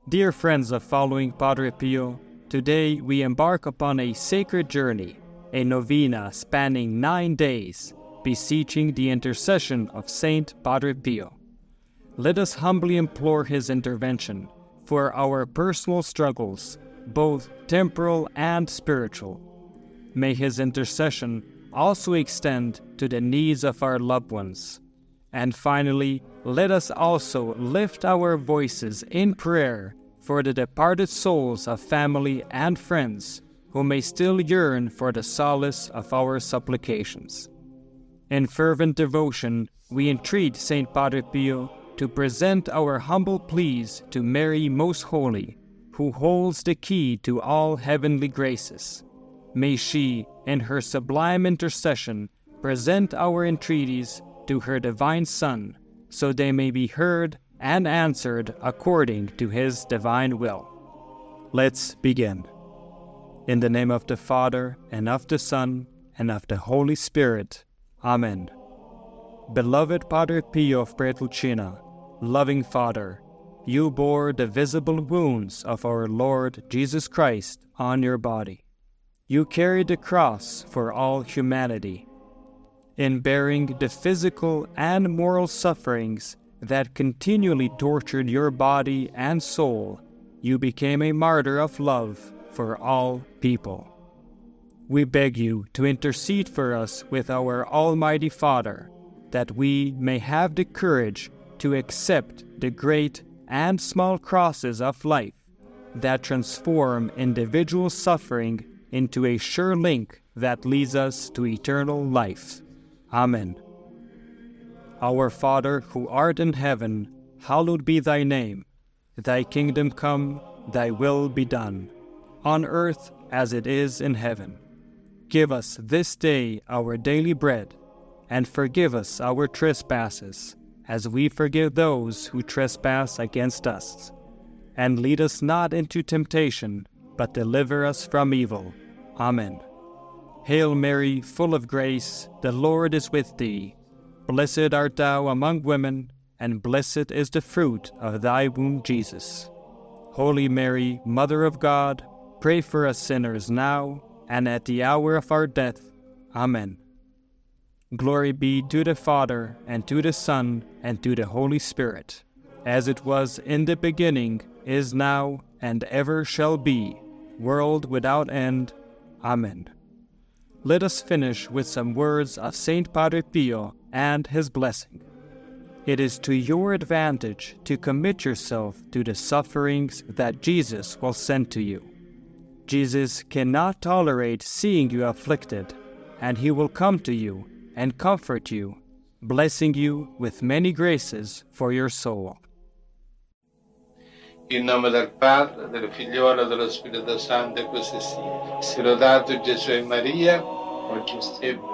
Dear friends of Following Padre Pio, today we embark upon a sacred journey, a novena spanning 9 days, beseeching the intercession of Saint Padre Pio. Let us humbly implore his intervention for our personal struggles, both temporal and spiritual. May his intercession also extend to the needs of our loved ones. And finally, let us also lift our voices in prayer for the departed souls of family and friends who may still yearn for the solace of our supplications. In fervent devotion, we entreat Saint Padre Pio to present our humble pleas to Mary Most Holy, who holds the key to all heavenly graces. May she, in her sublime intercession, present our entreaties to her divine Son, so they may be heard and answered according to his divine will. Let's begin. In the name of the Father, and of the Son, and of the Holy Spirit. Amen. Beloved Padre Pio of Pretucina, loving Father, you bore the visible wounds of our Lord Jesus Christ on your body. You carried the cross for all humanity. In bearing the physical and moral sufferings that continually tortured your body and soul, you became a martyr of love for all people. We beg you to intercede for us with our Almighty Father, that we may have the courage to accept the great and small crosses of life that transform individual suffering into a sure link that leads us to eternal life. Amen. Our Father, who art in heaven, hallowed be thy name. Thy kingdom come, thy will be done, on earth as it is in heaven. Give us this day our daily bread, and forgive us our trespasses, as we forgive those who trespass against us. And lead us not into temptation, but deliver us from evil. Amen. Hail Mary, full of grace, the Lord is with thee. Blessed art thou among women, and blessed is the fruit of thy womb, Jesus. Holy Mary, Mother of God, pray for us sinners now and at the hour of our death. Amen. Glory be to the Father, and to the Son, and to the Holy Spirit, as it was in the beginning, is now, and ever shall be, world without end. Amen. Let us finish with some words of Saint Padre Pio and his blessing. It is to your advantage to commit yourself to the sufferings that Jesus will send to you. Jesus cannot tolerate seeing you afflicted, and he will come to you and comfort you, blessing you with many graces for your soul. In nome del Padre, del Figliolo e dello Spirito Santo, e così sia. Sia lodato Gesù e Maria, oggi e sempre.